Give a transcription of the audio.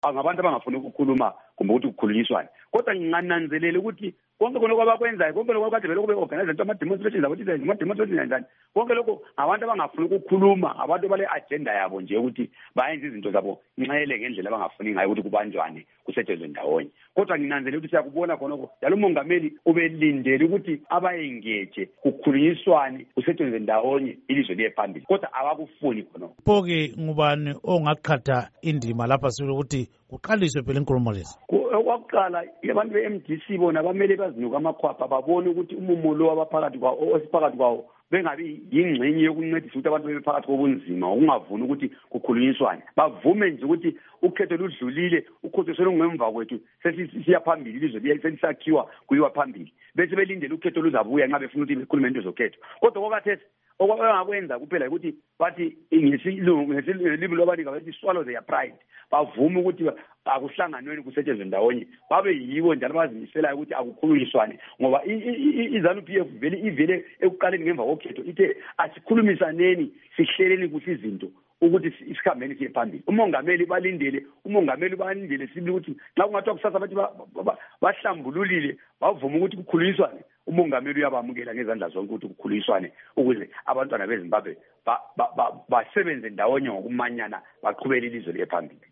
ngabantu abangafuni ukukhuluma kumbe ukuthi kukhulunyiswane. Kodwa ngingananzelela ukuthi konke lokho abakwenzayo, konke lokho kade belokhu be-organize ama-demonstrations abo-design, ama-demonstrations njani, konke lokho abantu abangafuni ukukhuluma, abantu bale agenda yabo nje ukuthi bayenze izinto zabo nxele ngendlela abangafuni ngayo ukuthi kubanjwane kusetshenzwe ndawonye. Kodwa nginanzelela ukuthi siyakubona khonokho njalo umongameli ubelindele ukuthi abayengeje kukhulunyiswane kusetshenzwe ndawonye ilizwe liye phambili, kodwa abakufuni khonokho. Pho-ke ngubani ongaqhatha indima lapha silo ukuthi kuqaliswe phela inkulumo lezi? Okokuqala abantu be-MDC bona bamele bazinuka amakhwapha babone ukuthi umumo lo wabaphakathi kwawo osiphakathi kwawo bengabi yingxenye yokuncedisa ukuthi abantu bebephakathi kobunzima ukungavuni ukuthi kukhulunyiswane. Bavume nje ukuthi ukhetho ludlulile, ukhetho selungemva kwethu, sesiya phambili, ilizwe selisakhiwa kuyiwa phambili, bese belindele ukhetho luzabuya nxa befuna ukuthi bekhulume into zokhetho. Kodwa kwakhathesi okwabangakwenza kuphela ukuthi bathi ngesilimi lwabalinga bathi swallow their pride, bavume ukuthi akuhlanganweni kusetshenzwe ndawonye, babe yibo njalo bazimiselayo ukuthi akukhulunyiswane, ngoba i-ZANU-PF ivele ekuqaleni ngemva kokhetho ithe asikhulumisaneni sihleleni kuhle izinto ukuthi isikhambeni siye phambili. Umongameli balindele sibili ukuthi xa kungathiwa kusasa bathi bahlambululile bavuma ukuthi kukhulunyiswane, umongameli uyabamukela ngezandla zonke ukuthi kukhulunyiswane ukuze abantwana beZimbabwe basebenze ndawonye ngokumanyana baqhubele ilizwe liye phambili.